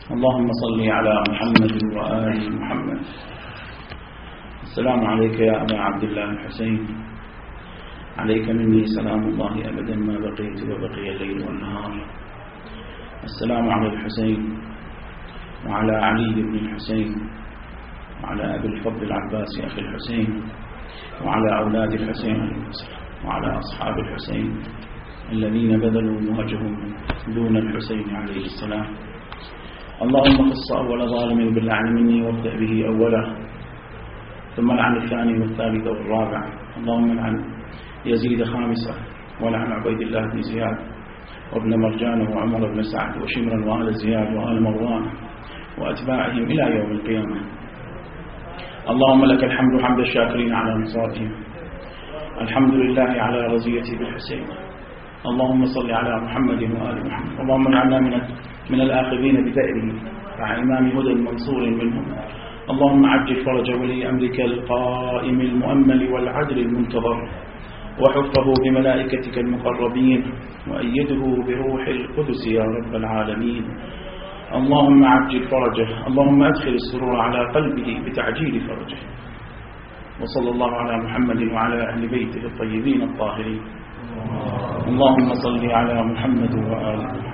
اللهم صل على محمد وآل محمد. السلام عليك يا أبا عبد الله الحسين، عليك مني سلام الله أبدا ما بقيت وبقي الليل والنهار. السلام على الحسين وعلى علي بن الحسين وعلى أبي الفضل العباس أخي الحسين وعلى أولاد الحسين وعلى أصحاب الحسين الذين بذلوا مهجهم دون الحسين عليه السلام. اللهم خص أول ظالم باللعن مني وابدأ به أوله، ثم لعن الثاني والثالث والرابع. اللهم لعن يزيد خامسة، ولعن عبيد الله بن زياد وابن مرجان وعمر بن سعد وشمرا وآل زياد وآل مروان وأتباعهم إلى يوم القيامة. اللهم لك الحمد حمد الشاكرين على نصرتهم، الحمد لله على رزيتي بالحسين. اللهم صل على محمد وآل محمد. اللهم اجعلنا من الآخذين بثأره مع إمام هدى منصور منهم. اللهم عجل فرج ولي أمرك القائم المؤمل والعدل المنتظر، وحفه بملائكتك المقربين، وأيده بروح القدس يا رب العالمين. اللهم عجل فرجه، اللهم أدخل السرور على قلبه بتعجيل فرجه. وصلى الله على محمد وعلى أهل بيته الطيبين الطاهرين. اللهم صل على محمد وآل محمد.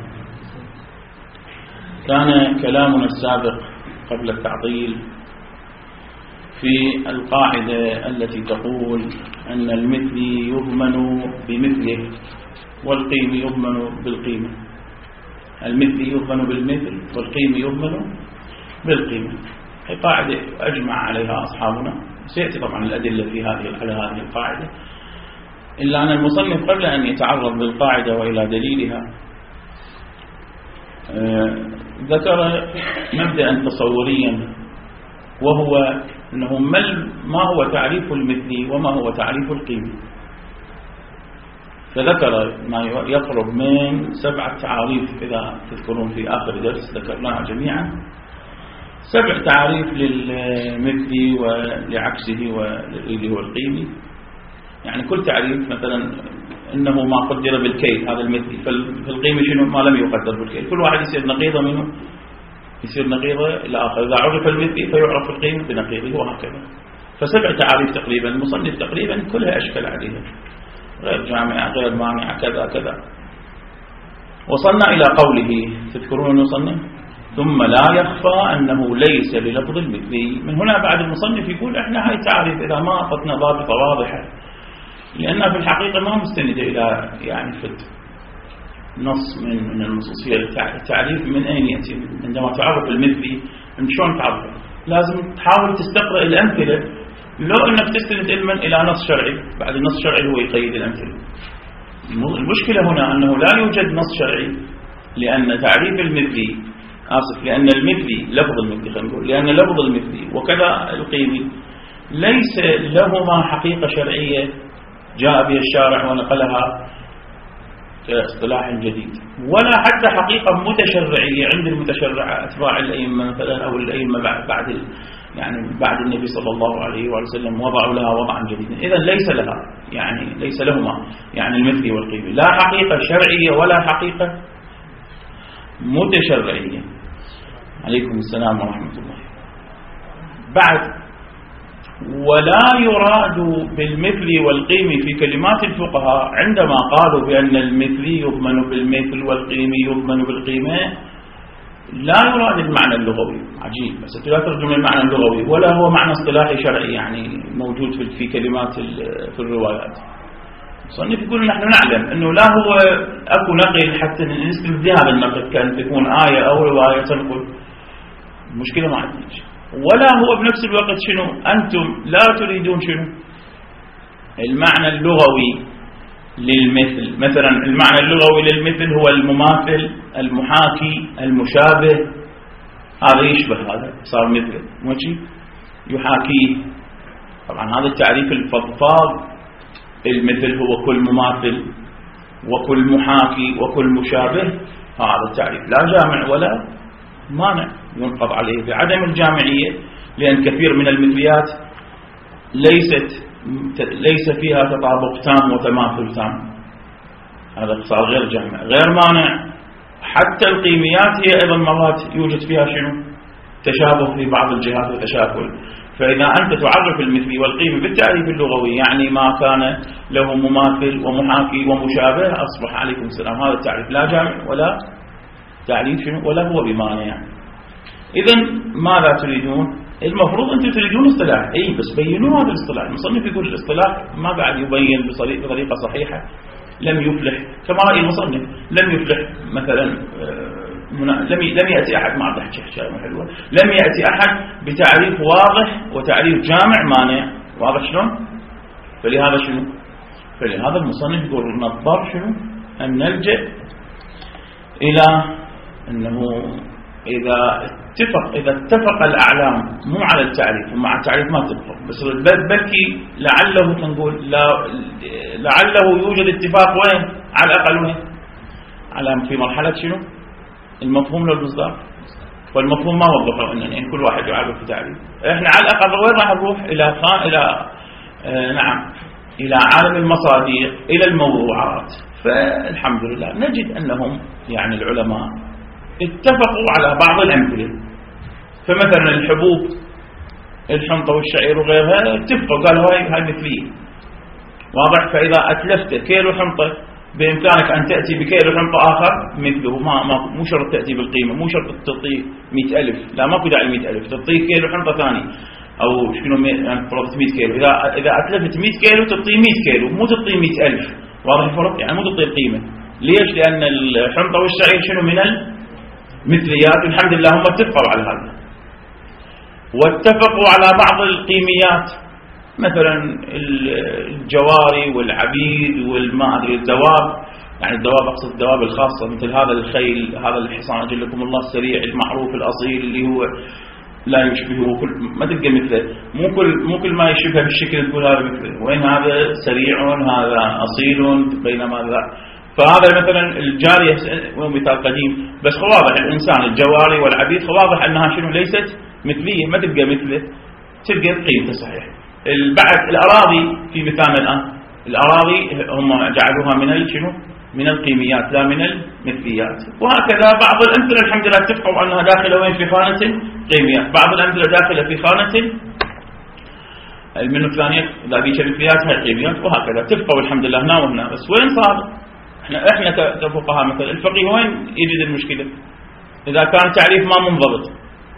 كان كلامنا السابق قبل التعطيل في القاعدة التي تقول أن المثل يضمن بمثله والقيم يضمن بالقيمة. المثل يضمن بالمثل والقيم يضمن بالقيمة. هي قاعدة أجمع عليها أصحابنا، سيأتي طبعا الأدلة على هذه القاعدة، إلا أن المصنف قبل أن يتعرض للقاعدة وإلى دليلها ذكر مبدأ تصوريا، وهو أنه ما هو تعريف المثل وما هو تعريف القيمة. فذكر ما يقرب من 7 تعاريف، إذا تذكرون في آخر درس ذكرناها جميعا، 7 تعاريف للمثل ولعكسه واللي هو القيمي. يعني كل تعريف مثلا إنه ما قدر بالكيل هذا المثل، فالقيمة شنو؟ ما لم يقدر بالكيل. كل واحد يصير نقيضة منه، يصير نقيضة الآخر. إذا عرف المثل فيعرف القيمة بنقيضه وهكذا. ف7 تعاريف تقريبا. المصنف تقريبا كلها أشكال عليها، غير جامعة غير مانعة كذا كذا. وصلنا إلى قوله، تذكرون المصنف؟ ثم لا يخفى أنه ليس بلفظ المثل. من هنا بعد المصنف يقول إحنا هاي تعريف إذا ما أعطتنا ضابطة واضحة، لأنها في الحقيقة ما مستندة إلى يعني نص من النصوص. هي التعريف من أين يأتي؟ عندما تعرف المثلي شلون تعرفه؟ لازم تحاول تستقرأ الأمثلة، لو أنك تستند علما إلى نص شرعي، بعد النص الشرعي هو يقيد الأمثلة. المشكلة هنا أنه لا يوجد نص شرعي، لأن تعريف المثلي لأن المثلي لفظ المثلي، خلينا نقول لأن لفظ المثلي وكذا القيمي ليس لهما حقيقة شرعية جاء بها الشارع ونقلها كاصطلاح جديد، ولا حتى حقيقة متشرعية عند المتشرع أتباع الأئمة مثلا، أو الأئمة بعد النبي صلى الله عليه وسلم وضعوا لها وضعا جديدا. إذن ليس لهما يعني المثل والقيمة لا حقيقة شرعية ولا حقيقة متشرعية. عليكم السلام ورحمة الله. بعد ولا يراد بالمثل والقيم في كلمات الفقهاء عندما قالوا بأن المثل يضمن بالمثل والقيم يضمن بالقيمة، لا يراد المعنى اللغوي. عجيب، بس لا ترجم المعنى اللغوي ولا هو معنى اصطلاحي شرعي يعني موجود في كلمات في الروايات. صنف يقول نحن نعلم أنه لا هو أكو نقل حتى نستند هذا النقل كأن تكون آية أو رواية تنقل، المشكلة ما عندنا، ولا هو بنفس الوقت شنو أنتم لا تريدون شنو المعنى اللغوي للمثل. مثلا المعنى اللغوي للمثل هو المماثل، المحاكي، المشابه. هذا يشبه هذا صار مثل ماشي يحاكيه. طبعا هذا التعريف الفضفاض. المثل هو كل مماثل وكل محاكي وكل مشابه. هذا التعريف لا جامع ولا مانع، ينقض عليه بعدم الجامعية، لأن كثير من المثليات ليس فيها تطابق تام وتماثل تام. هذا صار غير جامع غير مانع. حتى القيميات هي أيضا مرات يوجد فيها شنو؟ تشابه في بعض الجهات وتشاكل. فإذا أنت تعرف المثلي والقيمي بالتعريف اللغوي يعني ما كان له مماثل ومحاكي ومشابه، أصبح عليكم السلام هذا التعريف لا جامع ولا تعريف شنو ولا هو بمانع. إذن ماذا تريدون؟ المفروض أنتم تريدون اصطلاح، أي بس بينوا هذا الاصطلاح. المصنف يقول الاصطلاح ما قاعد يبين بطريقة صحيحة، لم يفلح كما رأي المصنف، لم يفلح مثلا لم يأتي أحد مع ضحك حلوة، لم يأتي أحد بتعريف واضح وتعريف جامع مانع. واضح شلون؟ فلهذا المصنف يقول نضطر شنو؟ أن نلجأ إلى أنه إذا اتفق الأعلام مو على التعريف ومع التعريف ما تتفق، بس بلكي لعله نقول لعله يوجد اتفاق وين؟ على الأقل وين؟ على في مرحلة شنو؟ المفهوم للمصداق. والمفهوم ما وضحه إن كل واحد يعرف في تعريف. إحنا على الأقل وين راح نروح؟ إلى عالم المصادر، إلى الموضوعات. فالحمد لله نجد أنهم يعني العلماء اتفقوا على بعض الأمثلة. فمثلا الحبوب الحنطة والشعير وغيرها اتفقوا قالوا هاي مثلية. واضح؟ فإذا أتلفت كيلو حنطة بإمكانك أن تأتي بكيلو حنطة آخر مثله، مو شرط تأتي بالقيمة، مو شرط تعطي 100,000، لا ماكو داعي 100,000، تعطيه كيلو حنطة ثاني أو شنو يعني فرضت 100 كيلو. إذا أتلفت 100 كيلو تعطيه 100 كيلو، مو تعطيه 100,000. واضح الفرق؟ يعني مو تعطيه القيمة. ليش؟ لأن الحنطة والشعير شنو من المثليات، والحمد لله هم اتفقوا على هذا. واتفقوا على بعض القيميات، مثلا الجواري والعبيد والما أدري الدواب، يعني الدواب أقصد الدواب الخاصة مثل هذا الخيل، هذا الحصان أجلكم الله السريع المعروف الأصيل اللي هو لا يشبهه ما تلقى مثله، مو كل ما يشبه بالشكل تقول هذا مثله، وين هذا سريع هذا أصيل بينما ذا. فهذا مثلا الجارية مثال قديم، بس واضح الإنسان الجواري والعبيد واضح أنها شنو ليست مثلية، ما تلقى مثله، تلقى قيمته صحيح. بعد الأراضي في مثال الآن، الأراضي هم جعلوها من شنو؟ من القيميات لا من المثليات. وهكذا بعض الأمثلة الحمد لله اتفقوا أنها داخلة وين؟ في خانة القيميات. بعض الأمثلة داخلة في خانة المنوثانيات، إذا بيش المثليات هاي القيميات، وهكذا اتفقوا الحمد لله هنا وهنا. بس وين صار؟ احنا كفقهاء مثلا الفقيه وين يجد المشكلة؟ إذا كان تعريف ما منضبط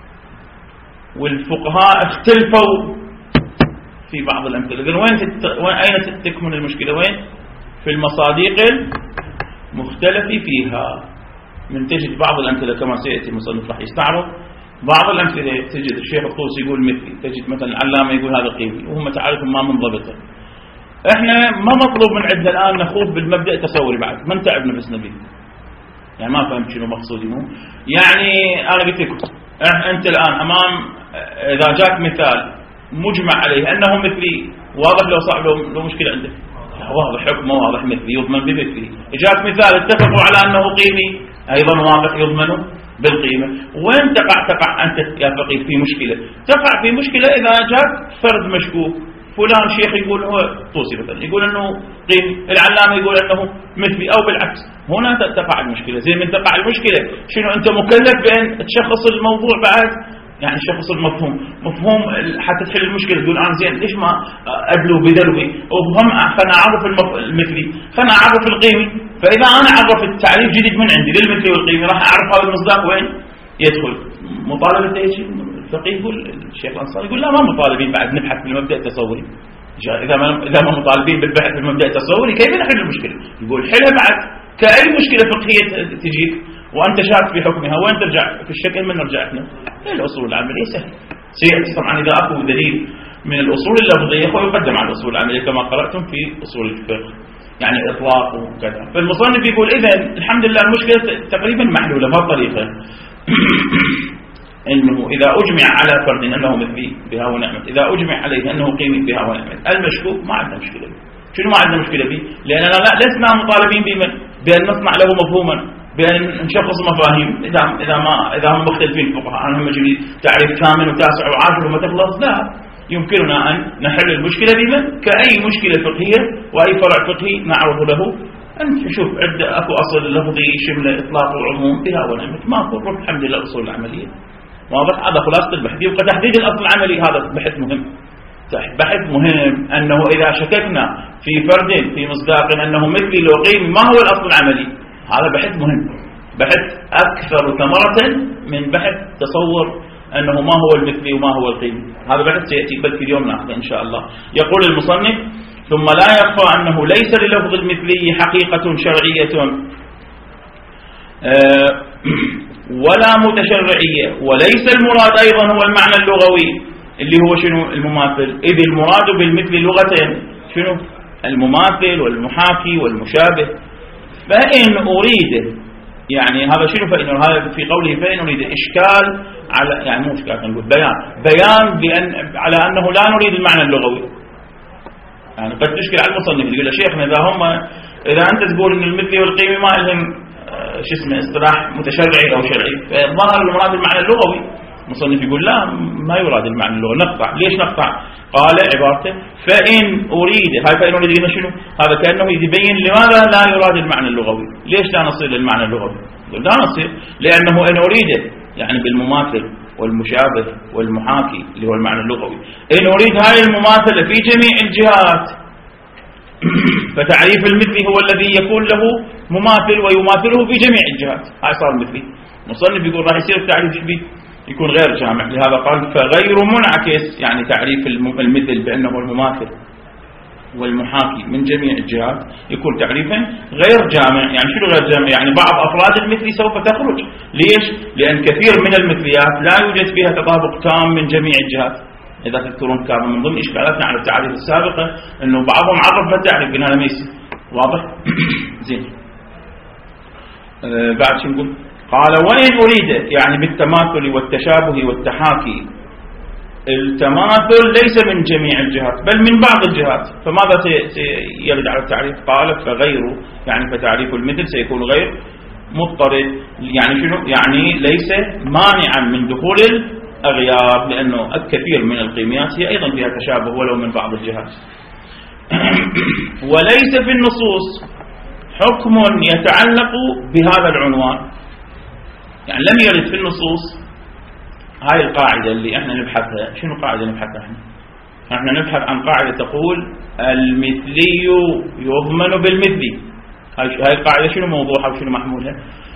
والفقهاء اختلفوا في بعض الأمثلة، إذن أين تكمن المشكلة؟ وين؟ في المصادق المختلف فيها. من تجد بعض الأمثلة كما سيأتي المصنف راح يستعرض بعض الأمثلة، تجد الشيخ الطوسي يقول مثلي، تجد مثلا العلامة يقول هذا قيمي، وهم تعرفهم ما منضبطة. احنا ما مطلوب من عندنا الآن نخوض بالمبدأ التصوري، بعد ما نتعب نفسنا به، يعني ما فهمت شنو مقصودي. مو يعني أنا قلت لكم أنت الآن أمام، إذا جاك مثال مجمع عليه أنه مثلي، واضح لو صعب لو مشكلة عندك؟ واضح حكمه واضح مثلي يضمن بمثلي. جاك مثال اتفقوا على أنه قيمي، أيضا واضح يضمن بالقيمة. وين تقع أنت يا فقيه في مشكلة؟ تقع في مشكلة إذا جاك فرد مشكوك، فلان شيخ يقول هو طوسي مثلا يقول أنه قيمي، العلامة يقول أنه مثلي أو بالعكس، هنا تقع المشكلة. زي من تقع المشكلة شنو؟ أنت مكلف بأن تشخص الموضوع بعد، يعني شخص مفهوم حتى تحل المشكلة. تقول أنا زين ليش ما أدلو بدلوي وهم خلنا أعرف المثلي، خلنا أعرف القيمي. فإذا أنا أعرف التعريف جديد من عندي للمثلي والقيمي راح أعرف هذا المصداق وين يدخل. مطالبة أي شيء؟ الفقيه يقول الشيخ الأنصاري يقول لا ما مطالبين بعد نبحث في المبدأ التصوري. إذا ما مطالبين بالبحث في المبدأ التصوري كيف نحل المشكلة؟ يقول حلها بعد كأي مشكلة فقهية تجيك وأنت شاك في حكمها، وين ترجع في الشكل؟ من نرجع إحنا الأصول العملية سهل. سيأتي طبعا إذا أكو دليل من الأصول اللفظية ويقدم على الأصول العملية كما قرأتم في أصول الفقه، يعني إطلاق وكذا. فالمصنف يقول إذن الحمد لله المشكلة تقريبا محلولة بهالطريقة إنه إذا أجمع على فرد أنه مثلي بها ونعمة، إذا أجمع عليه أنه قيمي بها ونعمة، المشكوك ما عندنا مشكلة به. شنو ما عندنا مشكلة به؟ لأننا لسنا مطالبين بأن نصنع له مفهوما، بأن نشخص مفاهيم. إذا هم مختلفين الفقهاء عنهم مجري تعريف ثامن وتاسع وعاشر وما تخلص، لا، يمكننا أن نحل المشكلة بمن كأي مشكلة فقهية وأي فرع فقهي نعرض له أنت شوف عدة أكو أصل لفظي شمل إطلاق وعموم بها ونعمة، ما أقول روح الحمد لله الأصول العملية واضح. هذا خلاصة البحث. يبقى تحديد الأصل العملي هذا بحث مهم، بحث مهم أنه إذا شككنا في فرد في مصداق أنه مثلي لو قيمي ما هو الأصل العملي، هذا بحث مهم، بحث أكثر ثمرة من بحث تصور أنه ما هو المثلي وما هو القيمي. هذا بحث سيأتي بل في اليوم ناخذه إن شاء الله. يقول المصنف: ثم لا يخفى أنه ليس للفظ المثلي حقيقة شرعية ولا متشرعية، وليس المراد أيضا هو المعنى اللغوي اللي هو شنو المماثل، إذ المراد بالمثل لغة شنو المماثل والمحاكي والمشابه. فإن أريد يعني هذا شنو، فإن هذا في قوله فإن أريد إشكال على يعني مو إشكال، نقول بيان بأن على أنه لا نريد المعنى اللغوي. يعني قد تشكل على المصنف يقول له شيخنا إذا أنت تقول إن المثلي والقيمي ما لهم شو اسمه اصطلاح متشرعي أو شرعي، فظهر المراد المعنى اللغوي. المصنف يقول لا ما يراد المعنى اللغوي، نقطع. ليش نقطع؟ قال عبارته فإن أريد، هاي فإن أريد هنا شنو؟ هذا كأنه يبين لماذا لا يراد المعنى اللغوي. ليش لا نصير للمعنى اللغوي؟ لا نصير لأنه إن أريد يعني بالمماثل والمشابه والمحاكي اللي هو المعنى اللغوي، إن أريد هاي المماثلة في جميع الجهات فتعريف المثلي هو الذي يكون له مماثل ويماثله في جميع الجهات. هاي صار مثلي. مصنف يقول راح يصير التعريف يكون غير جامع، لهذا قال فغير منعكس، يعني تعريف المثل بأنه المماثل والمحاكي من جميع الجهات يكون تعريفا غير جامع. يعني شنو غير جامع؟ يعني بعض أفراد المثل سوف تخرج. ليش؟ لأن كثير من المثليات لا يوجد فيها تطابق تام من جميع الجهات. إذا تذكرون كان من ضمن إشكالاتنا على التعريف السابقة أنه بعضهم عرف بالتعريف قلنا لم يصير واضح. زين بعد شو نقول؟ قال وإن أريد يعني بالتماثل والتشابه والتحاكي، التماثل ليس من جميع الجهات بل من بعض الجهات، فماذا سيرد على التعريف؟ قال فغيره يعني فتعريف المثل سيكون غير مضطرد. يعني شنو؟ يعني ليس مانعا من دخول الأغيار، لأنه الكثير من القيميات هي أيضا فيها تشابه ولو من بعض الجهات. وليس في النصوص حكم يتعلق بهذا العنوان، يعني لم يرد في النصوص هاي القاعدة اللي احنا نبحثها. شنو قاعدة نبحثها احنا نبحث عن قاعدة تقول المثلي يضمن بالمثلي. هاي القاعدة شنو موضوعها وشنو محمولها؟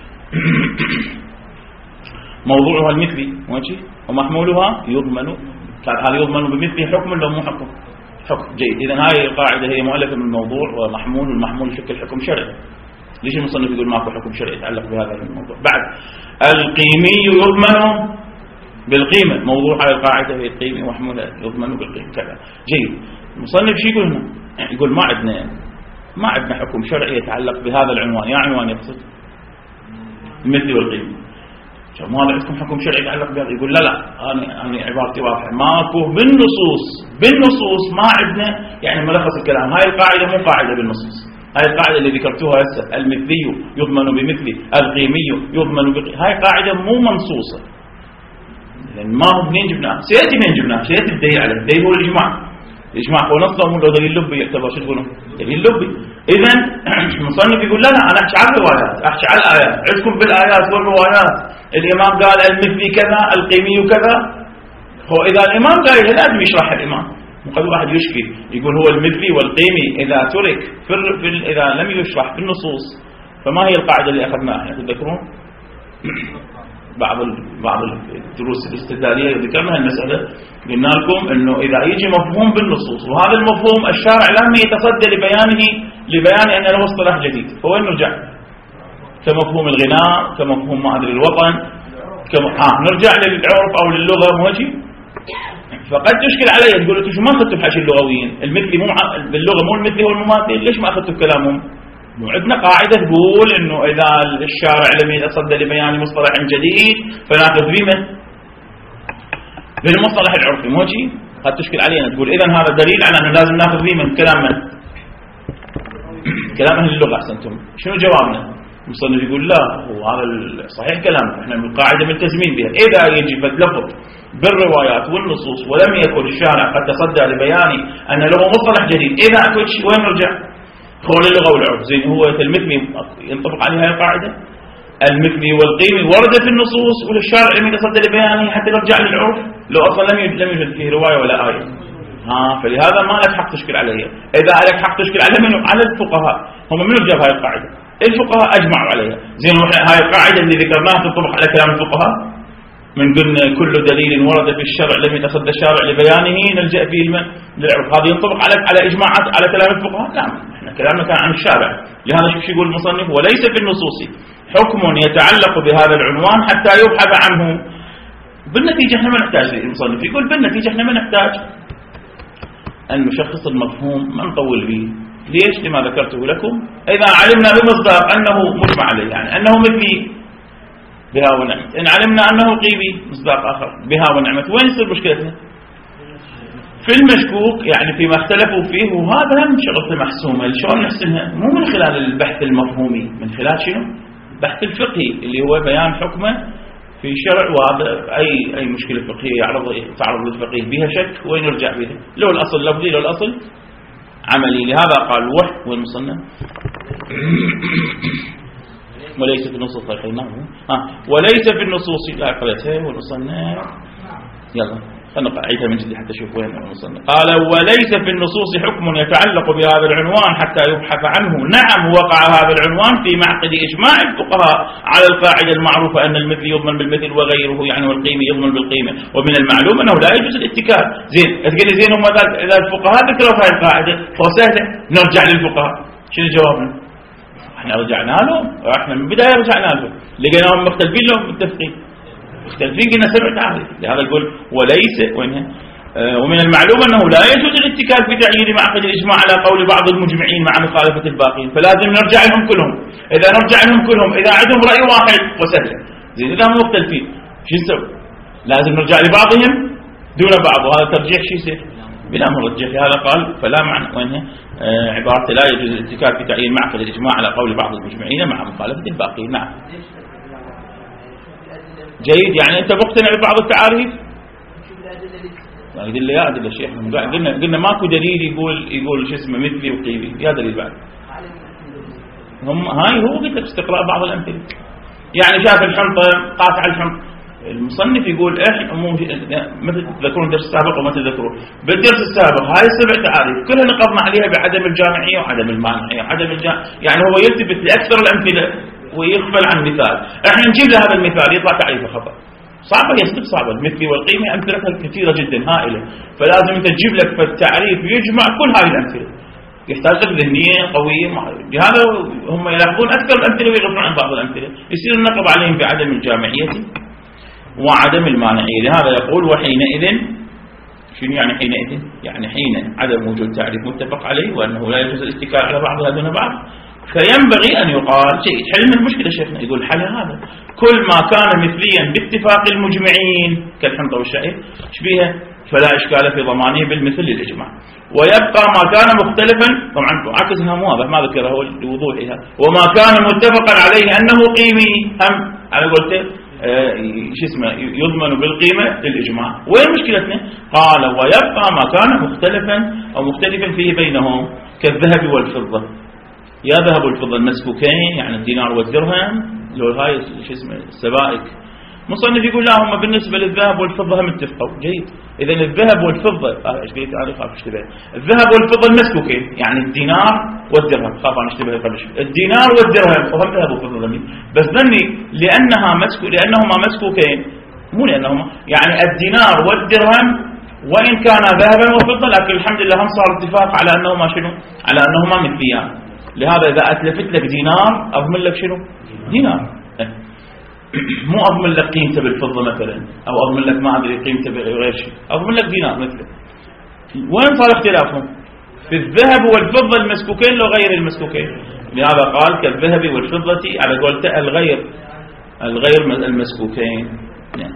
موضوعها المثلي ومحمولها يضمن. هل يضمن بمثلي حكم ولا مو حكم؟ حكم. جيد. إذن هاي القاعدة هي مؤلفة من الموضوع ومحمول، والمحمول يشكل حكم شرعي. ليش المصنف يقول ماكو حكم شرعي يتعلق بهذا الموضوع؟ بعد القيمي يضمن بالقيمة، موضوع على القاعدة هي القيمة ومحمولها يضمن بالقيمة كذا. جيد. المصنف شو يقول هنا؟ يعني يقول ما عندنا حكم شرعي يتعلق بهذا العنوان. يا عنوان يقصد المثل والقيمة. ما عندكم حكم شرعي يتعلق بهذا؟ يقول لا أنا عبارتي واضحة، ماكو بالنصوص ما عندنا يعني ملخص الكلام. هاي القاعدة مو قاعدة بالنصوص، هاي القاعدة اللي ذكرتوها هسه المثلي يضمن بمثله، القيمي يضمن بقيمه، هاي قاعدة مو منصوصة. لأن ما هو منين جبناها؟ سيأتي منين جبناها؟ سيأتي الدليل عليه. الدليل هو الإجماع هو نص مو دليل لبي يعتبر شو تقولون؟ دليل لبي. إذن المصنف يقول لا أنا أحكي على الروايات، أحكي على الآيات. عندكم بالآيات والروايات الإمام قال المثلي كذا القيمي كذا. هو إذا الإمام قال لازم يشرح الإمام. قد واحد يشكي يقول هو المثلي والقيمي إذا ترك إذا لم يشرح في النصوص فما هي القاعدة اللي أخذناها؟ تذكرون بعض الدروس الاستدلالية ذكرنا المسألة، قلنا لكم إنه إذا يجي مفهوم بالنصوص وهذا المفهوم الشارع لم يتصدى لبيان أن له اصطلاح جديد، فهو نرجع كمفهوم الغناء، كمفهوم ما أدري الوطن، نرجع للعرف أو للغة موجي. فقد تشكل علي تقول انتم شو ما اخذتوا بحاشي اللغويين؟ المثلي مو باللغة مو المثلي والمماثل، ليش ما اخذتوا كلامهم؟ عندنا قاعدة تقول انه اذا الشارع لم يتصدى لبيان مصطلح جديد فناخذ بمن؟ بالمصطلح العرفي موجي. قد تشكل علينا تقول اذا هذا دليل على انه لازم ناخذ بمن؟ كلام من؟ كلام اهل اللغة. احسنتم. شنو جوابنا؟ المصنف يقول لا هو هذا صحيح كلامنا، احنا القاعدة ملتزمين بها. اذا يجب اللفظ بالروايات والنصوص ولم يكن الشارع قد تصدى لبيان أن له مصطلح جديد، إذا أكو وين نرجع؟ هو اللغة والعرف. زين هو المثلي ينطبق عليه هاي القاعدة. المثلي والقيمي ورد في النصوص والشارع لم يتصدى لبيانه حتى نرجع للعرف لو أصلا لم يوجد فيه رواية ولا آية. فلهذا ما لك حق تشكل عليه. إذا لك حق تشكل عليه على الفقهاء. هم من جاب هاي القاعدة؟ الفقهاء أجمعوا عليها. زين هاي القاعدة اللي ذكرناها تنطبق على كلام الفقهاء. من قلنا كل دليل ورد في الشرع لم يتصدى الشارع لبيانه نلجأ فيه للعرف. هذا ينطبق على إجماعات على كلام الفقهاء؟ لا، احنا كلامنا كان عن الشارع. لهذا شو يقول المصنف؟ وليس في النصوص حكم يتعلق بهذا العنوان حتى يبحث عنه. بالنتيجة احنا ما نحتاج. المصنف يقول بالنتيجة احنا ما نحتاج أن نشخص المفهوم، ما نطول به. ليش؟ لما ذكرته لكم. إذا علمنا بمصداق أنه مجمع عليه، يعني أنه مثلي بها ونعمت، إن علمنا أنه قيمي مصداق آخر بها ونعمت، وين يصير مشكلتنا؟ في المشكوك، يعني فيما اختلفوا فيه. وهذا هم شغلة محسومة. شلون نحسمها؟ مو من خلال البحث المفهومي، من خلال شنو؟ البحث الفقهي اللي هو بيان حكمه في شرع. وهذا أي مشكلة فقهية تعرض للفقيه بها شك وين يرجع بها؟ لو الأصل لفظي لو الأصل عملي. لهذا قال وحي والمصنف وليس في النصوص وليس في النصوص لا قلتها والمصنف. يلا خلنا نعيدها من جديد حتى نشوف وين المصنف. قال وليس في النصوص حكم يتعلق بهذا العنوان حتى يبحث عنه. نعم وقع هذا العنوان في معقد إجماع الفقهاء على القاعدة المعروفة أن المثل يضمن بالمثل وغيره يعني والقيمة يضمن بالقيمة. ومن المعلوم أنه لا يجوز الاتكال. زين تقول لي زين هم إذا الفقهاء ذكروا في هذه القاعدة فسهلة نرجع للفقهاء. شنو جوابنا؟ احنا رجعنا لهم. احنا من البداية رجعنا لهم لقيناهم مختلفين لهم متفقين مختلفين قلنا سبع تعريف. لهذا يقول وليس وينها ومن المعلوم أنه لا يجوز الاتكال في تعيين معقد الإجماع على قول بعض المجمعين مع مخالفة الباقين. فلازم نرجع لهم كلهم. إذا نرجع لهم كلهم إذا عندهم رأي واحد وسهل. زين إذا هم مختلفين شو نسوي؟ لازم نرجع لبعضهم دون بعض. وهذا ترجيح شو يصير؟ بلا مرجح. هذا قال فلا معنى وينها عبارة لا يجوز الاتكال في تعيين معقد الإجماع على قول بعض المجمعين مع مخالفة الباقين. نعم جيد. يعني أنت مقتنع ببعض التعاريف؟ أدلة يا أدلة شيخ. قلنا ماكو دليل يقول شو اسمه مثلي وقيمي. يا دليل بعد هم هاي هو قلت لك استقراء بعض الأمثلة. يعني شاف الحنطة قاطع الحنطة. المصنف يقول احنا مثل تذكرون الدرس السابق وما تذكرون بالدرس السابق هاي السبع تعاريف كلها نقضنا عليها بعدم الجامعية وعدم المانعية يعني هو يلتفت لأكثر الأمثلة ويغفل عن مثال. احنا نجيب له هذا المثال يطلع تعريفه خطأ. صعبة يصدق صعبة. المثل والقيمة أمثلتها كثيرة جدا هائلة. فلازم انت تجيب لك فالتعريف يجمع كل هاي الأمثلة. يحتاج لك ذهنية قوية. لهذا هم يلاحظون أكثر الأمثلة ويغفلون عن بعض الأمثلة. يصير النقب عليهم بعدم الجامعية وعدم المانعية. لهذا يقول وحينئذ شنو يعني حينئذ؟ يعني حين عدم وجود تعريف متفق عليه وأنه لا يجوز الاتكال على بعضها دون بعض فينبغي أن يقال شيء حل المشكلة. شيخنا يقول حل هذا كل ما كان مثليا باتفاق المجمعين كالحنطة والشعير شبيهه فلا إشكال في ضمانه بالمثل للإجماع. ويبقى ما كان مختلفا طبعا عكسها مو واضح ما ذكره لوضوحها. وما كان متفقا عليه أنه قيمي هم على قولته شو اسمه يضمن بالقيمة للإجماع. وين مشكلتنا؟ قال ويبقى ما كان مختلفا أو مختلفا فيه بينهم كالذهب والفضة. يا ذهب والفضة المسكوكين يعني الدينار والدرهم لو هاي شو اسمه السبائك. مصنف يقول لا هم بالنسبة للذهب والفضة هم اتفقوا. جيد. إذا الذهب والفضة ايش قلت انا خاف اشتبه. الذهب والفضة المسكوكين يعني الدينار والدرهم. خاف انا اشتبه قبل الدينار والدرهم وهم ذهب وفضة ذني. بس ذني لأنهما مسكوكين مو لأنهما يعني الدينار والدرهم وإن كان ذهبا وفضة لكن الحمد لله هم صار اتفاق على أنهما شنو على أنهما مثليان. لهذا إذا أتلفت لك دينار أضمن لك شنو دينار مو أضمن لك قيمته بالفضة مثلا أو أضمن لك ما أدري قيمته بغير شيء أضمن لك دينار مثله. وين صار اختلافهم؟ في الذهب والفضة المسكوكين لو غير المسكوكين. لهذا قال كالذهب والفضة على قولته الغير المسكوكين يعني.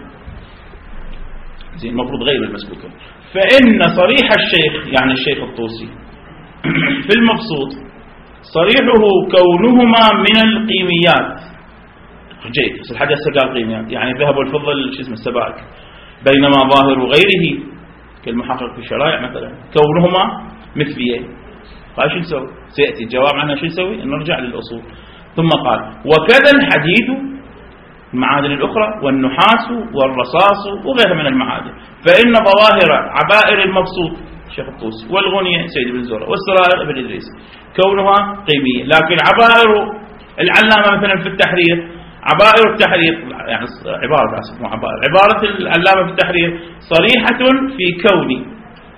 زين المفروض غير المسكوكين. فإن صريح الشيخ يعني الشيخ الطوسي في المبسوط صريحه كونهما من القيميات. جيد. بس الحديث قال قيميات يعني الذهب والفضة شو اسمه السبائك. بينما ظاهر غيره كالمحقق في الشرائع مثلا كونهما مثليين. قال شو نسوي؟ سيأتي الجواب عنها. شو نسوي؟ نرجع للأصول. ثم قال وكذا الحديد المعادن الأخرى والنحاس والرصاص وغيرها من المعادن، فإن ظواهر عبائر المبسوط الشيخ الطوسي والغنية سيد بن زورة والسرائر ابن إدريس كونها قيمية، لكن عبائر العلامة مثلا في التحرير، عبائر التحرير يعني عبارة العلامة في التحرير صريحة في كون،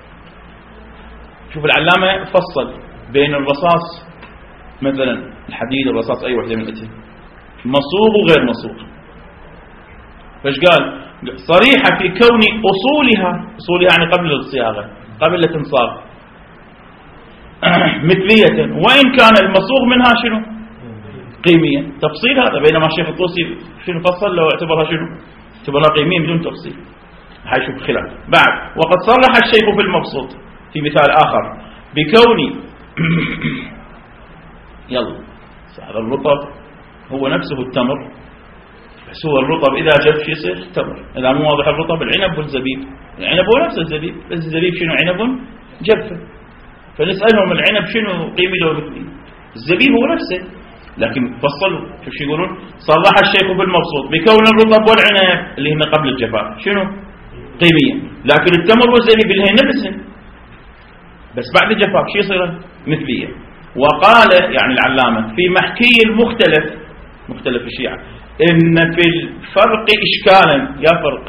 شوف العلامة فصل بين الرصاص مثلا الحديد الرصاص أي وحدة من الاثنين مصوغ وغير مصوغ، فايش قال؟ صريحة في كون أصولها يعني قبل الصياغة قبل التنصاغ مثلية، وإن كان المصوغ منها شنو؟ قيميا. تفصيل هذا، بينما الشيخ الطوسي شنو فصل لو اعتبرها شنو؟ اعتبرها قيميا بدون تفصيل. حيشوف خلاف. بعد وقد صرح الشيخ في المبسوط في مثال آخر بكون يلا هذا الرطب هو نفسه التمر، بس هو الرطب إذا جف شو يصير؟ تمر. إذا مو واضح الرطب العنب والزبيب، العنب هو نفس الزبيب بس الزبيب شنو؟ عنب جف. فنسألهم العنب شنو قيمته مثلي؟ الزبيب هو نفسه، لكن فصلوا. شو يقولون؟ صرح الشيخ بالمبسوط بكون الرطب والعنب اللي هن قبل الجفاف شنو؟ قيميا، لكن التمر والزبيب اللي هن نفسهم بس بعد الجفاف شو يصير؟ مثلية. وقال يعني العلامة في محكي المختلف، مختلف الشيعة، إن في الفرق إشكالا، يا فرق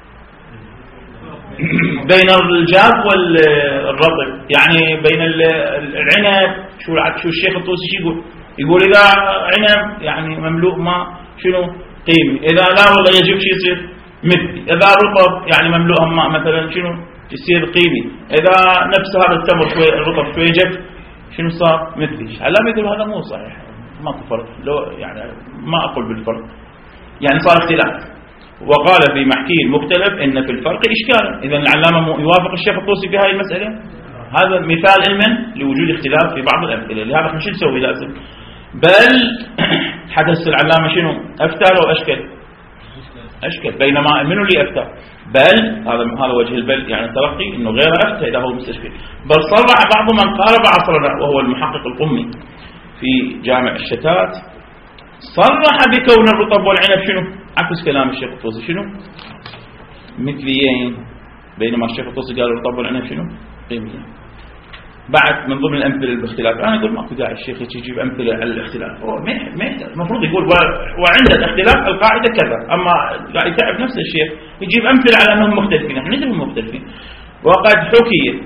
بين الجاف والرطب، يعني بين العنب. شو الشيخ الطوسي يقول؟ يقول إذا عنب يعني مملوء ما شنو قيمي، إذا لا والله يجب شيء يصير مثلي، إذا رطب يعني مملوء ماء مثلا شنو يصير قيمي، إذا نفس هذا التمر شوي الرطب شوي جف شنو صار مثلي. علامة يقول هذا مو صحيح، ماكو فرق، لو يعني ما أقول بالفرق، يعني صار اختلاف. وقال في محكي المختلف إن في الفرق إشكالا. إذا العلامة يوافق الشيخ الطوسي في هذه المسألة. هذا مثال علما لوجود اختلاف في بعض الأمثلة. لهذا احنا شو نسوي؟ لازم بل حدث العلامة شنو؟ أفتى لو أشكل بينما منو اللي أفتى؟ بل هذا وجه البل يعني الترقي إنه غير أفتى إذا هو مستشكل. بل صرح بعض من قارب عصرنا وهو المحقق القمي في جامع الشتات، صرح بكون الرطب والعنب شنو؟ عكس كلام الشيخ الطوسي شنو؟ مثليين، بينما الشيخ الطوسي قال الرطب والعنب شنو؟ قيميين. بعد من ضمن الأمثلة بالاختلاف، أنا أقول ماكو داعي الشيخ يجيب أمثلة على الاختلاف، هو المفروض يقول وعند الاختلاف القاعدة كذا، أما قاعد يتعب نفس الشيخ يجيب أمثلة على أنهم مختلفين. احنا ندري هم مختلفين. وقد حكي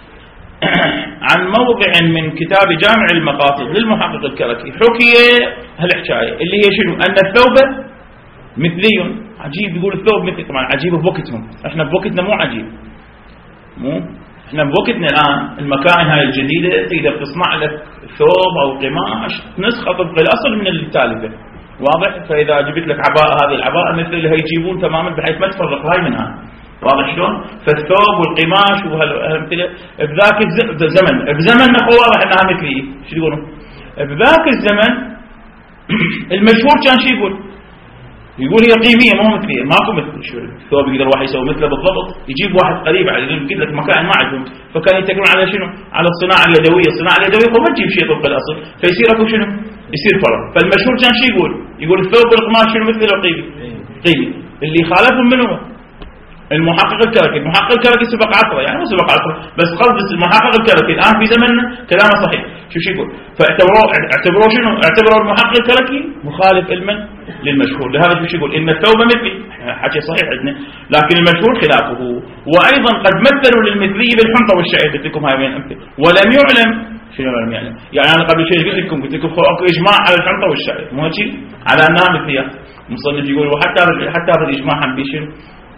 عن موضع من كتاب جامع المقاصد للمحقق الكركي، حكي هالحكاية اللي هي شنو؟ أن الثوب مثلي. عجيب يقول الثوب مثلي، طبعا عجيب بوقتهم، احنا بوقتنا مو عجيب، مو احنا بوقتنا الآن المكائن هاي الجديدة تقدر تصنع لك ثوب أو قماش نسخة طبق الأصل من التالفة، واضح؟ فإذا جبت لك عباءة، هذه العباءة مثل اللي هيجيبون تماما بحيث ما تفرق هاي منها، واضح شلون؟ فالثوب والقماش وهالأمثلة بذاك الزمن، بزمننا واضح أنها مثلية. شو يقولون؟ بذاك الزمن المشهور كان شو يقول هي قيمية مو مثلية، ماكو مثل شو الثوب يقدر واحد يسوي مثله بالضبط، يجيب واحد قريب على يقول لك مكان ما عندهم، فكان يتكلون على شنو؟ على الصناعة اليدوية. الصناعة اليدوية هو ما تجيب شيء طبق الأصل، فيصير اكو شنو؟ يصير فرق. فالمشهور كان شو يقول الثوب والقماش شنو مثله قيمي. اللي خالفهم منه المحقق الكركي. المحقق الكركي سبق عصره، يعني مو سبق عصره بس قصد المحقق الكركي الآن في زمننا كلامه صحيح. شو يقول؟ اعتبروه شنو؟ اعتبروا المحقق الكركي مخالف علما للمشهور. لهذا شو يقول؟ إن الثوب مثلي، حكي صحيح عندنا، لكن المشهور خلافه. وأيضا قد مثلوا للمثلي بالحنطة والشعير. قلت لكم هاي من الأمثلة. ولم يعلم. شنو لم يعلم؟ يعني أنا قبل شيء قلت لكم اكو إجماع على الحنطة والشعير، مو هيك؟ على أنها مثلية. المصنف يقول وحتى هذا الإجماع هم بشنو؟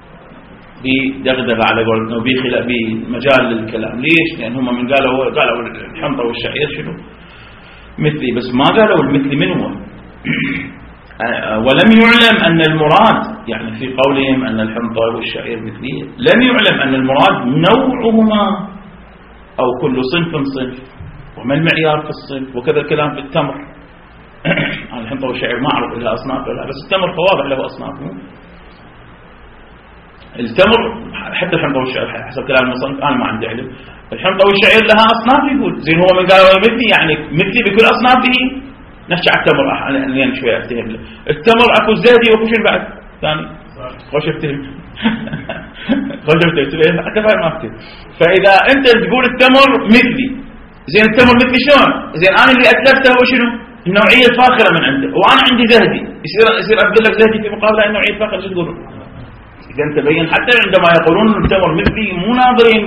بدغدغة على قولنا بمجال الكلام. ليش؟ لأن هم من قالوا الحنطة والشعير شنو؟ مثلي، بس ما قالوا المثلي من هو. ولم يعلم أن المراد، يعني في قولهم أن الحنطة والشعير مثلية، لم يعلم أن المراد نوعهما أو كل صنف صنف، وما المعيار في الصنف. وكذا الكلام في التمر. الحنطة والشعير ما أعرف لها أصناف ولا، بس التمر فواضح له أصناف. التمر حتى الحنطة والشعير حسب كلام المصنف أنا ما عندي علم، الحنطة والشعير لها أصناف يقول زين هو من قال مثلي يعني مثلي بكل أصنافه. نحكي على التمر الآن شوية أفتهم له التمر أكو زهدي وأكو شنو بعد ثاني خوش أفتهم خوش أفتهم حتى فاهم ما أفتهم. فإذا أنت تقول التمر مثلي زين التمر مثلي شلون؟ زين أنا اللي أتلفته هو شنو؟ النوعية الفاخرة من عنده وأنا عندي زهدي يصير أبدل لك زهدي في مقابل النوعية الفاخرة. شو تقولون؟ إذا تبين حتى عندما يقولون التمر مثلي مو ناظرين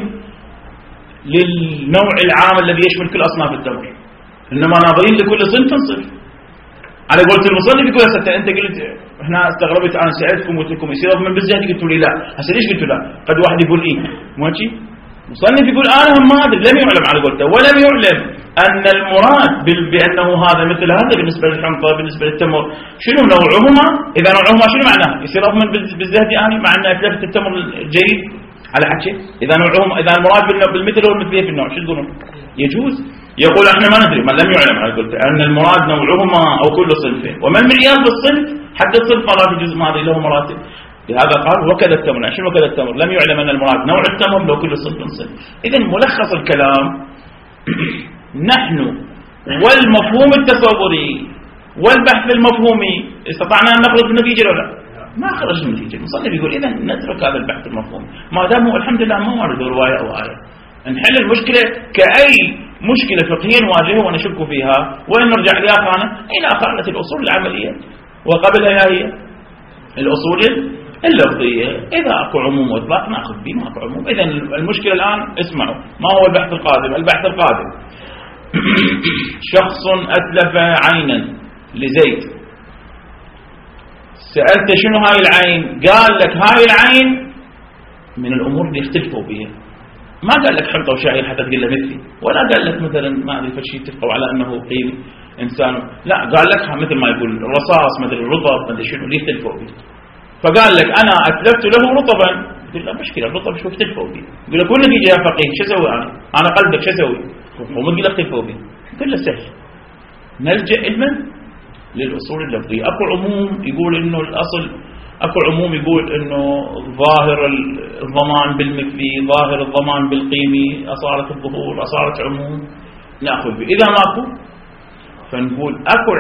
للنوع العام الذي يشمل كل أصناف التمر، إنما ناظرين لكل صنف صنف. على قولة المصنف يقول هسه أنت قلت إحنا استغربت أنا سألتكم قلت لكم يصير من بالزهدي قلتوا لي لا، هسه ليش قلتوا لا؟ قد واحد يقول إيه مو هيك؟ مصنف يقول أنا هم ما أدري لم يعلم على قولته ولم يعلم أن المراد بأنه هذا مثل هذا بالنسبة للحنطة بالنسبة للتمر شنو نوعهما. إذا نوعهما شنو معناه؟ يصير أضمن بالزهدي أنا مع أن أتلفت التمر الجيد على حكي. إذا نوعهما إذا المراد بالمثل هو المثلية في النوع شو تقولون؟ يجوز. يقول احنا ما ندري ما لم يعلم على قولته أن المراد نوعهما أو كل صنفين وما المعيار بالصنف حتى الصنف مراتب جزء ماضي له مراتب. لهذا قال وكذا التمر. شنو وكذا التمر؟ لم يعلم أن المراد نوع التمر لو كل صنف صنف. إذا ملخص الكلام نحن والمفهوم التصوري والبحث المفهومي استطعنا أن نخرج بالنتيجة ولا لا؟ ما خرجنا النتيجة. المصنف يقول إذا نترك هذا البحث المفهومي ما دام هو الحمد لله ما ورد رواية أو آية. نحل المشكلة كأي مشكلة فقهية نواجهها ونشك فيها وين نرجع لها خانة إلى خانة الأصول العملية وقبلها هي الأصول اللفظية. إذا أكو عموم وإطلاق نأخذ به ما أكو عموم. إذا المشكلة الآن اسمعوا ما هو البحث القادم. البحث القادم شخص أتلف عينا لزيد سألت شنو هاي العين قال لك هاي العين من الأمور اللي يختلفوا بها. ما قال لك حنطة وشعير حتى تقول له مثلي ولا قال لك مثلا ما أدري فشي اتفقوا على أنه قيم إنسان لا قال لك مثل ما يقول الرصاص مثل الرطب مثل شنو اللي يختلفوا به. فقال لك أنا أتلفت له رطبا يقول لا مشكلة الرطب شو اختلفوا به. يقول لك كل نتيجة يا فقيه شو أسوي أنا قلبك شو أسوي ومو تقول اختلفوا به كله سهل. نلجأ لمن؟ للأصول اللفظية. أكو عموم يقول إنه الأصل أكو عموم يقول إنه ظاهر الضمان بالمثلي ظاهر الضمان بالقيمي أصارت الظهور أصارت عموم نأخذ به. إذا ماكو فنقول أكو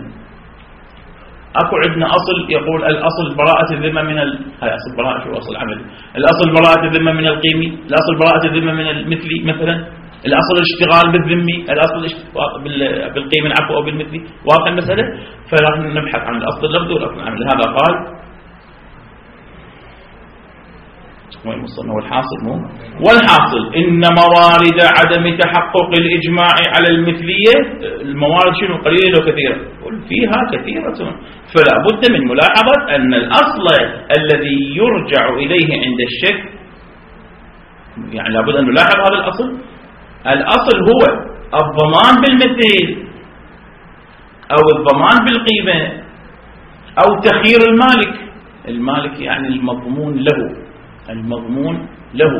عندنا أصل يقول الأصل براءة الذمة من هاي أصل براءة شو أصل عملي. الأصل براءة الذمة من القيمي الأصل براءة الذمة من المثلي مثلا الأصل الاشتغال بالذمي الأصل بالقيمة العفو أو بالمثلي. واضح المسألة. فراح نبحث عن الأصل اللفظي والأصل العملي. هذا قال والحاصل إن موارد عدم تحقق الإجماع على المثلية الموارد شنو قليلة لو كثيرة فيها كثيرة. فلا بد من ملاحظة أن الأصل الذي يرجع إليه عند الشك يعني لابد أن نلاحظ هذا الأصل هو الضمان بالمثل أو الضمان بالقيمة أو تخيير المالك يعني المضمون له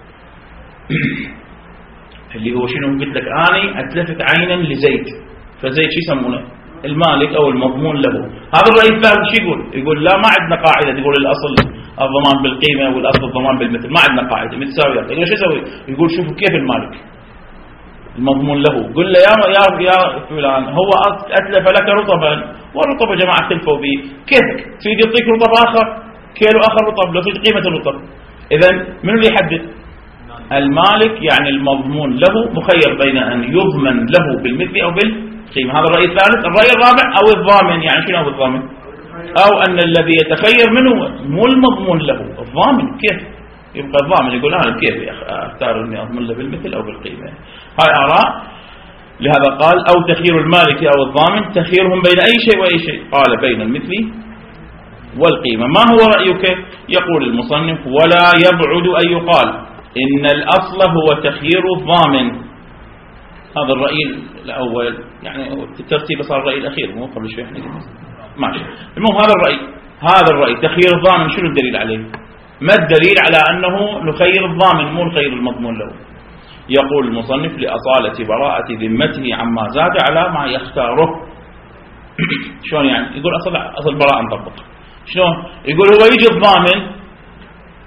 اللي هو شنو قلت لك أنا أتلفت عينا لزيد فزيد شو يسمونه المالك أو المضمون له. هذا الرأي الثالث شو يقول لا ما عندنا قاعدة تقول الأصل الضمان بالقيمة والأصل الضمان بالمثل ما عندنا قاعدة متساوية. يقول شو يسوي يقول شوفوا كيف المالك المضمون له قل له يا فلان هو أتلف لك رطبا والرطب يا جماعة اختلفوا به كيفك تريد يعطيك رطب آخر كيلو آخر رطب لو تريد قيمة الرطب. إذن من اللي يحدد؟ المالك يعني المضمون له مخير بين أن يضمن له بالمثل أو بالقيمة. هذا الرأي الثالث. الرأي الرابع أو الضامن يعني شنو هو الضامن أو أن الذي يتخير منه مو المضمون له الضامن. كيف يبقى الضامن يقول أنا كيف أختار أني أضمن له بالمثل أو بالقيمة. هاي آراء. لهذا قال أو تخير المالك أو الضامن تخيرهم بين أي شيء وأي شيء. قال بين المثل والقيمة. ما هو رأيك؟ يقول المصنف ولا يبعد أن يقال إن الأصل هو تخيير الضامن. هذا الرأي الأول يعني الترتيب صار الرأي الأخير مو قبل شوي احنا ماشي. المهم هذا الرأي تخيير الضامن شنو الدليل عليه؟ ما الدليل على أنه نخير الضامن مو نخير المضمون له؟ يقول المصنف لأصالة براءة ذمته عما زاد على ما يختاره. شلون يعني؟ يقول أصل براءة نطبق شلون؟ يقول هو يجي الضامن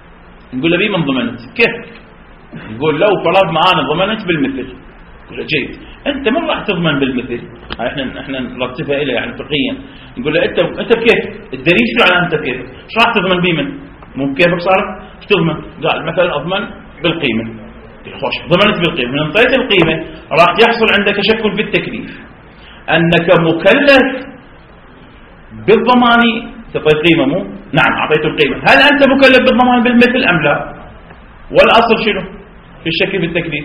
نقول له بي من ضمنت كيف؟ يقول لو فرضنا أنا ضمنت بالمثل. يقول له جيد، أنت من راح تضمن بالمثل؟ احنا نرتبها إليه يعني فقهيا. نقول له أنت بكيف؟ الدليل شو على أنت بكيف؟ شو راح تضمن بي من؟ مو بكيفك صار؟ شو تضمن؟ قال مثلا أضمن بالقيمة. خوش، ضمنت بالقيمة، من انطيت القيمة راح يحصل عندك تشكل في التكليف أنك مكلف بالضمان. تعطي قيمة مو؟ نعم أعطيته القيمة. هل أنت مكلف بالضمان بالمثل أم لا؟ والأصل شنو في الشك في التكليف؟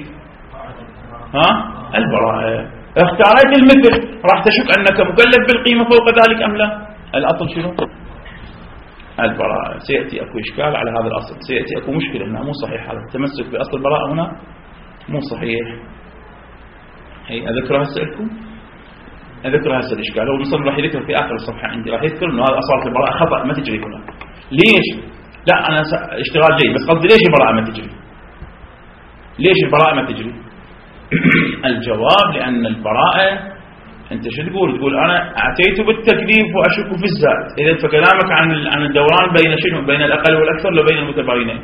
البراءة. اختاريت المثل راح تشك أنك مكلف بالقيمة فوق ذلك أم لا؟ الأصل شنو؟ البراءة. سيأتي أكو إشكال على هذا الأصل، سيأتي أكو مشكلة هنا، مو صحيح هذا التمسك بأصل البراءة هنا مو صحيح. هي أذكرها هسه لكم، أذكرها هسه الإشكال. هو المصنف راح يذكر في آخر الصفحة عندي، راح يذكر إنه هذا أصالة البراءة خطأ ما تجري هنا. ليش؟ لا أنا اشتغال جيد، بس قصدي ليش البراءة ما تجري؟ ليش البراءة ما تجري؟ الجواب لأن البراءة أنت شو تقول؟ تقول أنا أعطيته بالتكليف وأشك في الزائد. إذا فكلامك عن الدوران بين شنو؟ بين الأقل والأكثر ولا بين المتباينين؟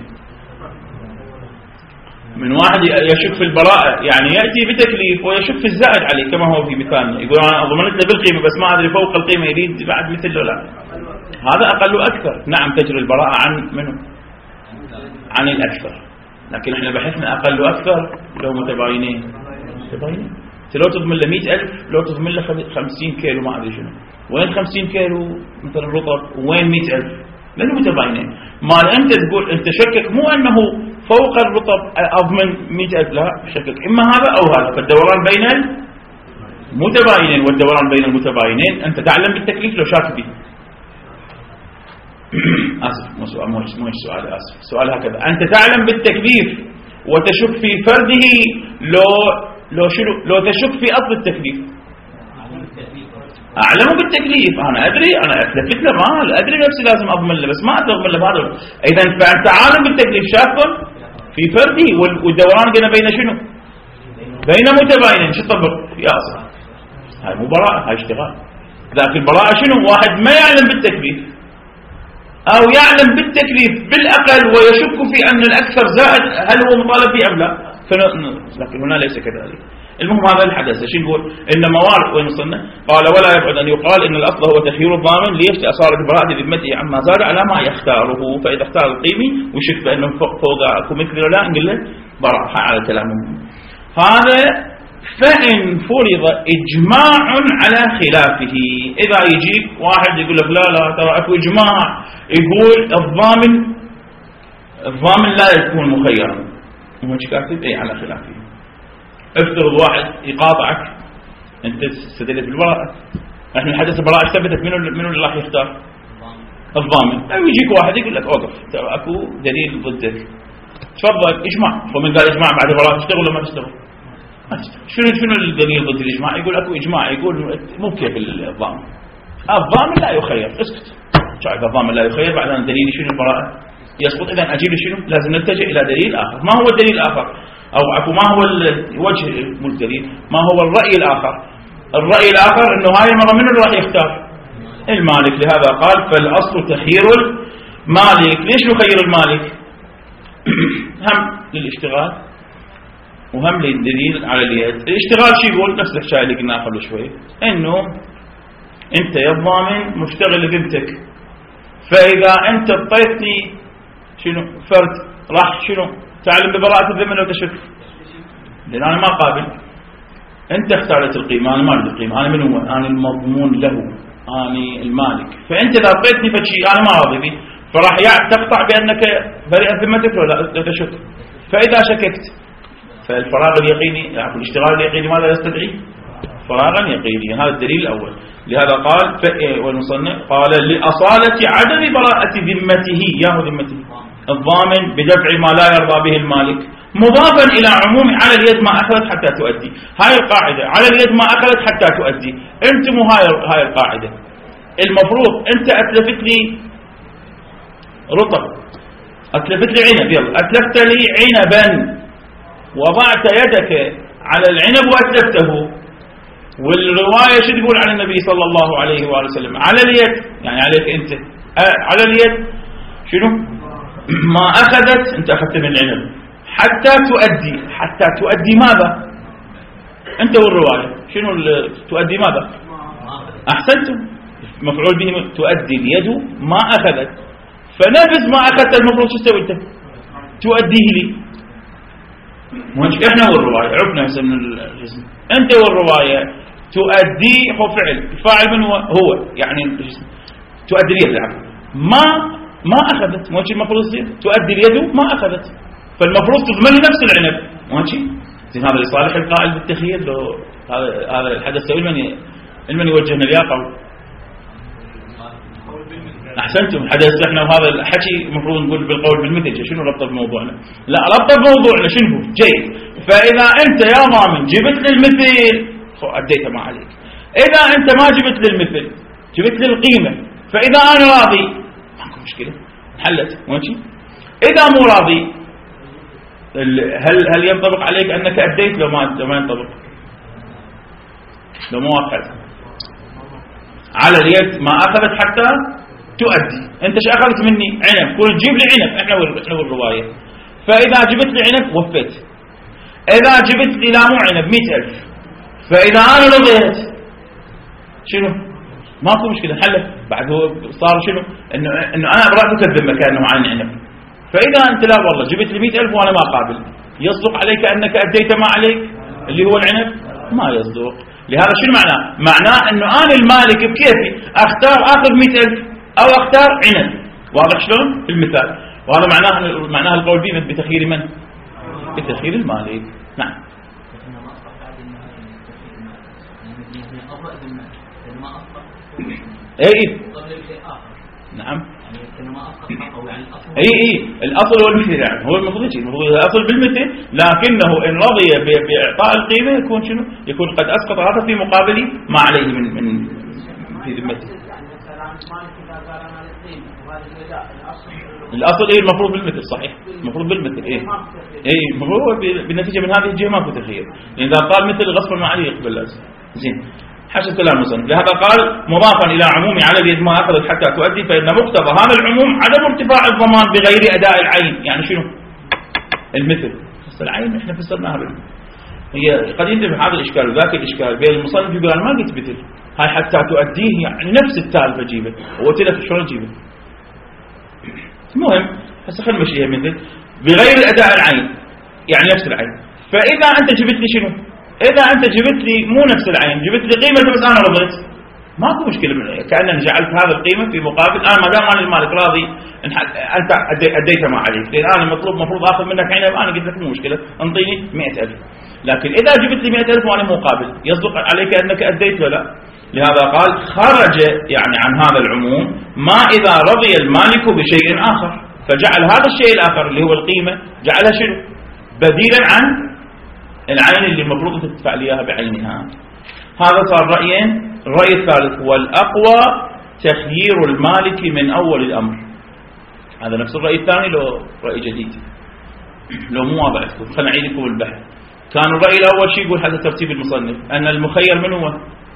من واحد يشك في البراءة يعني يأتي بتكليف ويشك في الزائد عليه كما هو في مثالنا، يقول أنا ضمنت له بالقيمة بس ما أدري فوق القيمة يريد بعد مثل ولا لا. هذا أقل وأكثر. نعم تجري البراءة عن منه؟ عن الأكثر. لكن احنا بحثنا أقل وأكثر لو متباينين. متباينين لو تضمن له 100,000 لو تضمن له 50 كيلو ما أدري شنو، وين 50 كيلو مثلا رطب وين 100,000 لأنه متباينين. ما أنت تقول أنت شكك مو أنه فوق الرطب أضمن 100,000، لا شكك إما هذا أو هذا. فالدوران بين المتباينين والدوران بين المتباينين أنت تعلم بالتكليف لو شاك به. آسف مو سؤال آسف، سؤال هكذا. أنت تعلم بالتكليف وتشك في فرده لو شنو؟ لو تشك في أصل التكليف. أعلم بالتكليف، أنا أدري، أنا أثبت له ما أدري نفسي لازم أضمن له بس ما أضمن له بهذا. إذا فأنت عالم بالتكليف شاك في فرده والدوران بين شنو؟ بين متباينين. شو تطبق يا أصل؟ هاي مو براءة، هاي اشتغال. ذاك البراءة شنو؟ واحد ما يعلم بالتكليف أو يعلم بالتكليف بالأقل ويشك في أن الأكثر زائد هل هو مطالب فيه أم لا؟ لكن هنا ليس كذلك. المهم هذا الحدث شو يقول؟ إنما وارد وين وصلنا؟ قال ولا يبعد أن يقال إن الأصل هو تخيير الضامن ليش لأصالة براءة ذمته عما زاد على ما يختاره. فإذا اختار القيمي وشك بأنه فوق أكو مثل ولا نقول له براءة على كلامه هذا. فإن فرض إجماع على خلافه، إذا يجيك واحد يقول لك لا ترى أكو إجماع يقول الضامن لا يكون مخيرا، هو كاتب أي على خلافه. افترض واحد يقاطعك أنت تستدل بالبراءة، احنا الحدث البراءة ثبتت منو اللي راح يختار؟ الضامن. أو يجيك واحد يقول لك أوقف ترى أكو دليل ضدك، تفضل إجماع. ومن قال إجماع بعد براءة تشتغل ولا ما تشتغل؟ شنو الدليل ضد الإجماع؟ يقول أكو إجماع يقول مو كيف الضامن. الضامن لا يخير، اسكت. شايف الضامن لا يخير بعد أن دليل شنو البراءة يسقط. إذا أجيب شنو؟ لازم نتجه إلى دليل آخر. ما هو الدليل الآخر؟ أو عفوا ما هو الوجه مو الدليل، ما هو الرأي الآخر؟ الرأي الآخر إنه هاي المرة من راح يختار؟ المالك. لهذا قال فالأصل تخيير المالك. ليش نخير المالك؟ هم للاشتغال وهم للدليل على اليد. الاشتغال شو يقول؟ نفس الحكايه اللي قلناها قبل شوي، انه انت يا الضامن مشتغل بذمتك، فاذا انت اعطيتني شنو فرد راح شنو تعلم ببراءة الذمة لو تشك، لان انا ما قابل. انت اختارت القيمه، انا ما اريد القيمه، انا من هو؟ انا المضمون له، انا المالك. فانت اذا اعطيتني فشيء انا ما راضي به فراح تقطع بانك بريء ذمتك لو تشك. فاذا شككت فالفراغ اليقيني الاشتغال اليقيني ماذا يستدعي؟ فراغا يقينيا. هذا الدليل الأول. لهذا قال والمصنف قال لأصالة عدم براءة ذمته ذمته الضامن بدفع ما لا يرضى به المالك مضافا إلى عموم على اليد ما أخذت حتى تؤدي. هاي القاعدة على اليد ما أخذت حتى تؤدي. أنت مو هاي القاعدة. المفروض أنت أتلفت لي رطب، أتلفت لي عنب، يلا أتلفت لي عنبا، وضعت يدك على العنب وأتلفته. والرواية شو تقول عن النبي صلى الله عليه وآله وسلم؟ على اليد، يعني عليك أنت على اليد شنو؟ ما أخذت، أنت أخذت من العنب حتى تؤدي ماذا؟ أنت والرواية شنو تؤدي ماذا؟ أحسنتم، مفعول به تؤدي اليد ما أخذت، فنفس ما أخذت المفروض شو تسوي أنت؟ تؤديه لي. إحنا والرواية عرفنا من الجسم، أنت والرواية تؤدي هو فاعل من هو يعني الجسم، تؤدي اليد ما أخذت، مو شيء المفروض يصير؟ تؤدي اليد ما أخذت، فالمفروض تضمن لي نفس العنب، مو شيء؟ زين هذا لصالح القائل بالتخيير، لو هذا الحدث سوي المن يوجهنا الياقة. أحسنتم، حدث احنا وهذا الحكي المفروض نقول بالقول بالمثل، شنو ربطه بموضوعنا؟ لا ربطه بموضوعنا شنو؟ جيد. فإذا أنت يا ضامن جبت لي المثل أديت ما عليك، إذا أنت ما جبت لي المثل جبت لي القيمة، فإذا أنا راضي ماكو مشكلة حلت، ماشي. إذا مو راضي هل ينطبق عليك أنك أديت لو ما ينطبق؟ لو مو أخذ على اليد ما أخذت حتى تؤدي. أنت شو أخذت مني؟ عنب، قول جيب لي عنب، إحنا والرواية. فإذا جبت لي عنب وفيت، إذا جبت لي لا مو عنب 100,000، فإذا أنا رضيت شنو؟ ماكو مشكلة حلت. بعد هو صار شنو؟ إنه أنا أبرأتك الذمة كأنه عن عنب. فإذا أنت لا والله جبت لي 100,000 وأنا ما قابل، يصدق عليك أنك أديت ما عليك اللي هو العنب؟ ما يصدق. لهذا شنو معناه أنه أنا المالك بكيفي أختار آخذ 100,000 أو أختار عنب. واضح شلون المثال؟ وهذا معناه القول به بتخيير من؟ بتخيير المالك. نعم. اي نعم. اي الاصل هو المثل، يعني هو المفروض الاصل بالمثل، لكنه ان رضي باعطاء القيمه يكون شنو؟ يكون قد اسقط هذا في مقابل ما عليه من في ذمته. الاصل ايه المفروض بالمثل، صحيح المفروض بالمثل. ايه المفروض بالنتيجه من هذه الجهه ما في تخيير، لان اذا قال مثل غصبا ما عليه يقبل لازم. زين حسب كلام المصنف. لهذا قال مضافا الى عموم على اليد ما اخذت حتى تؤدي، فان مقتضى هذا العموم عدم ارتفاع الضمان بغير اداء العين. يعني شنو المثل؟ بس العين احنا فسرناها هي قد يندفع هذا الاشكال وذاك الاشكال بين المصنف يقول انا ما قلت مثل، هاي حتى تؤديه يعني نفس التالفه جيبه، هو قلت لك شلون جيبه. المهم هسه خلينا نمشيها مثل بغير اداء العين، يعني نفس العين. فاذا انت جبت لي شنو؟ إذا أنت جبت لي مو نفس العين، جبت لي قيمة بس أنا رضيت، ماكو مشكلة، كأنني جعلت هذا القيمة في مقابل أنا ما دام أنا المالك راضي أنت أديت ما عليك، لأن أنا مفروض آخذ منك عنب، أنا قلت لك مو مشكلة انطيني 100,000. لكن إذا جبت لي 100,000 وأنا مقابل يصدق عليك أنك أديت ولا؟ لهذا قال خرج يعني عن هذا العموم ما إذا رضي المالك بشيء آخر، فجعل هذا الشيء الآخر اللي هو القيمة جعلها شنو؟ بديلا عن العين اللي المفروض تدفع لي اياها بعينها. هذا صار رأيين. الرأي الثالث والأقوى تخيير المالك من أول الأمر. هذا نفس الرأي الثاني لو رأي جديد، لو مو واضح خلنا نعيد لكم البحث. كان الرأي الأول شيء يقول حسب ترتيب المصنف أن المخير من هو؟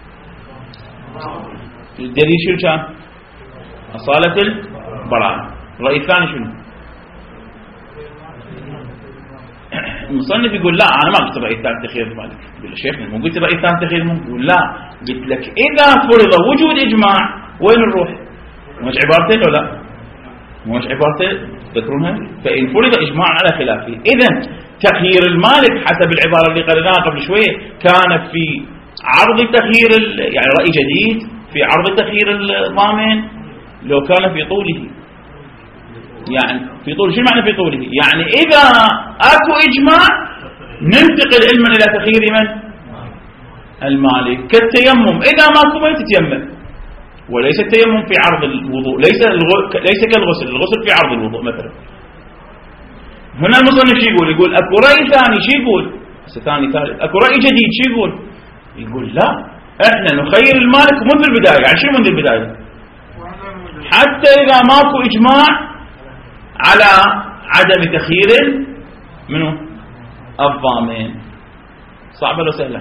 الدليل شنو كان؟ أصالة البراءة. الرأي الثاني شنو؟ المصنف يقول لا أنا ما قلت رأي الثاني تخيير المالك. يقول له شيخنا مو قلت رأي الثاني تخيير المالك؟ يقول لا قلت لك إذا فرض وجود إجماع وين نروح؟ مش عبارتين ولا لا؟ مش عبارتين تذكرونها؟ فإن فرض إجماع على خلافه، إذن تخيير المالك حسب العبارة اللي قرأناها قبل شوية كان في عرض تخيير يعني رأي جديد في عرض تخيير الضامن لو كان في طوله. يعني في طول، شو معنى في طوله؟ يعني إذا أكو إجماع ننتقل علما إلى تخيير من؟ المالك. كالتيمم إذا ماكو ما تتيمم، وليس التيمم في عرض الوضوء، ليس كالغسل، الغسل في عرض الوضوء مثلا. هنا المصنف شو يقول أكو رأي ثاني، شو يقول؟ ثاني ثالث أكو رأي جديد، شو يقول لا احنا نخير المالك منذ البداية. يعني شو منذ البداية؟ حتى إذا ماكو إجماع على عدم تخيير منه الضامن. صعبة ولا سهلة؟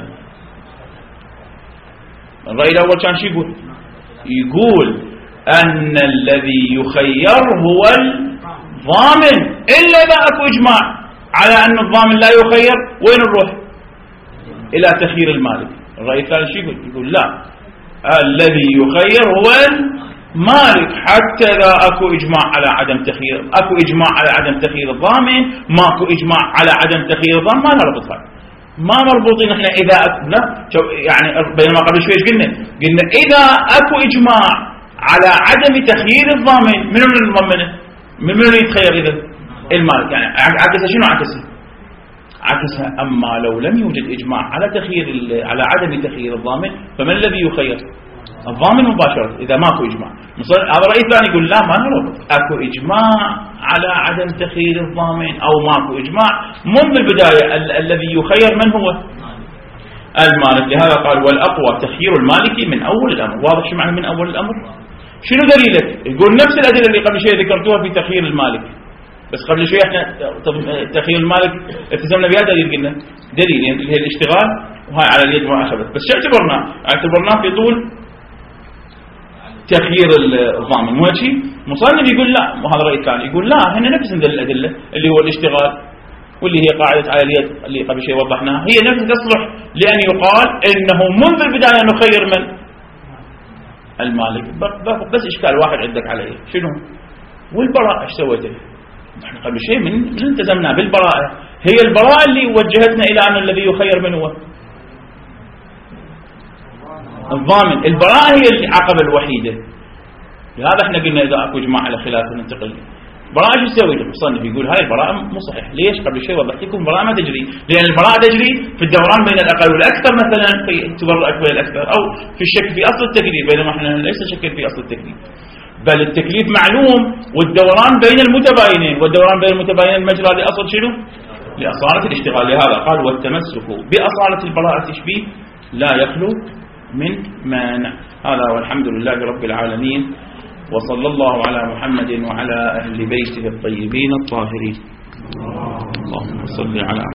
الرأي الأول كان شو يقول أن الذي يخير هو ضامن إلا إذا أكو إجماع على أن الضامن لا يخير. وين نروح؟ إلى تخيير المالك. الرأي الثالث شو يقول لا، الذي يخير هو المالك حتى إذا أكو إجماع على عدم تخيير، أكو إجماع على عدم تخيير الضامن، ماكو إجماع على عدم تخيير الضامن، ما نربط هذا، ما مربوطين احنا إذا لا يعني. بينما قبل شوي قلنا إذا أكو إجماع على عدم تخيير الضامن، منو المضمنه؟ منو يتخير إذا؟ المالك. يعني عكسها شنو عكسها. أما لو لم يوجد إجماع على عدم تخيير الضامن، فمن الذي يخير؟ الضامن مباشرة إذا ماكو إجماع. هذا رأي ثاني يقول لا، ما نربط، أكو إجماع على عدم تخيير الضامن أو ماكو إجماع، منذ البداية الذي يخير من هو؟ المالك. لهذا قال والأقوى تخيير المالك من أول الأمر. واضح شو معنى من أول الأمر؟ شنو دليلك؟ يقول نفس الأدلة اللي قبل شوي ذكرتوها في تخيير المالك، بس قبل شوي احنا تخيير المالك التزمنا بها دليل، قلنا دليل اللي هي الاشتغال، وهاي على اليد ما أخذت. بس شو اعتبرناه في طول تخيير الضامن، مو هيك؟ مصنف يقول لا، وهذا الرأي الثاني يقول لا، هنا نفس الأدلة اللي هو الاشتغال واللي هي قاعدة على اليد اللي قبل شوي وضحناها، هي نفس تصلح لأن يقال إنه منذ البداية نخير من المالك. بس إشكال واحد عندك عليه، شنو؟ والبراءة ايش سويته؟ نحن قبل شيء من التزمنا بالبراءة، هي البراءة اللي وجهتنا إلى أن الذي يخير من هو؟ الضامن. البراءة هي العقبة الوحيدة. لهذا احنا قلنا إذا أكو إجماع على خلاف ننتقل. براءة شو تسوي؟ المصنف يقول هاي البراءة مو صحيح. ليش؟ قبل شيء وضحت لكم البراءة ما تجري، لأن البراءة تجري في الدوران بين الأقل والأكثر، مثلا في تبرع بين الأكثر، أو في الشك في أصل التكليف، بينما احنا ليس شك في أصل التكليف، بل التكليف معلوم، والدوران بين المتباينين، والدوران بين المتباينين المجرى لأصل شنو؟ لأصالة الاشتغال. لهذا قال والتمسك بأصالة البراءة تشبيه لا يخلو من مانع. هذا والحمد لله رب العالمين، وصلى الله على محمد وعلى أهل بيته الطيبين الطاهرين. اللهم صل على